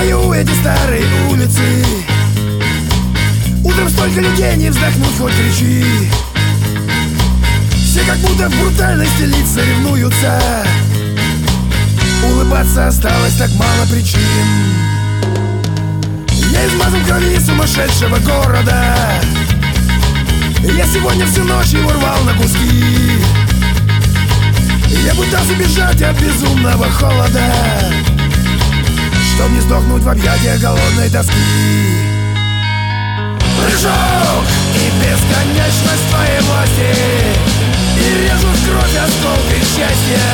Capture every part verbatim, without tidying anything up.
Узнаю эти старые улицы. Утром столько людей, не вздохнуть, хоть кричи. Все как будто в брутальности лица ревнуются. Улыбаться осталось так мало причин. Я измазан в крови сумасшедшего города. Я сегодня всю ночь его рвал на куски. Я пытался бежать от безумного холода, чтоб не сдохнуть в объятиях голодной тоски. Прыжок и бесконечность твоей власти, и режут в кровь осколки счастья.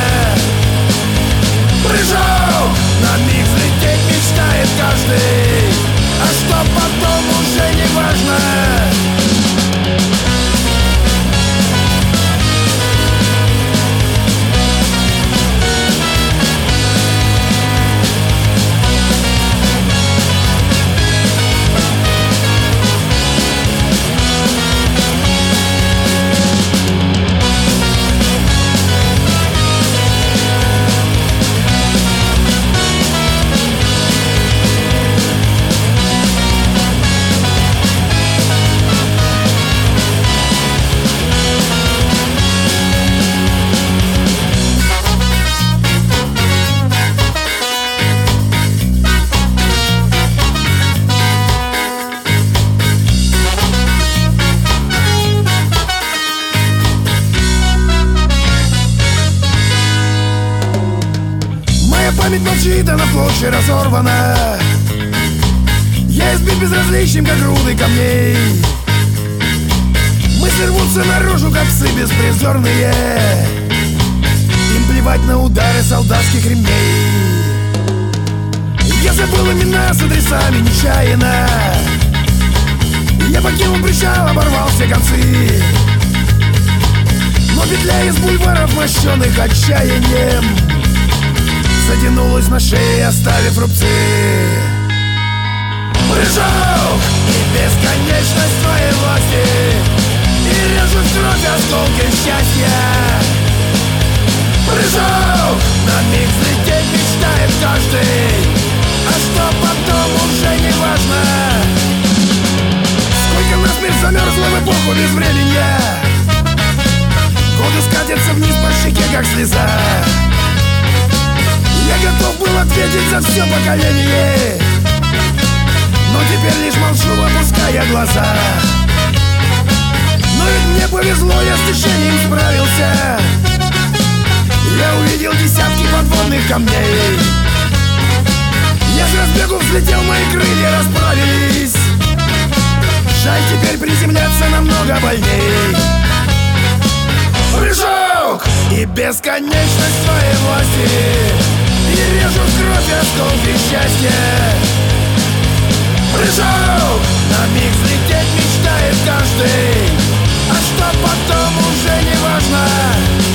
Прыжок, на миг взлететь мечтает каждый, а что потом уже не важно. Память молчит, она в клочья разорвана. Я избит безразличием, как груды камней. Мысли рвутся наружу, как псы беспризорные. Им плевать на удары солдатских ремней. Я забыл имена с адресами нечаянно. Я покинул причал, оборвал все концы. Но петля из бульваров, мощенных отчаянием, затянулась на шее, оставив рубцы. Прыжок и бесконечность твоей власти, и режут в кровь осколки счастья. Прыжок, на миг взлететь мечтает каждый, а что потом уже не важно. Сколько насмерть замерзло в эпоху безвременья. Годы скатятся вниз по щеке, как слеза. Я готов был ответить за все поколение, но теперь лишь молчу, опуская глаза. Но ведь мне повезло, я с течением справился. Я увидел десятки подводных камней. Я с разбегу взлетел, мои крылья расправились. Жаль, теперь приземляться намного больней. Прыжок и бесконечность твоей власти, и режут в кровь осколки счастья. Прыжок, на миг взлететь мечтает каждый, а что потом уже не важно.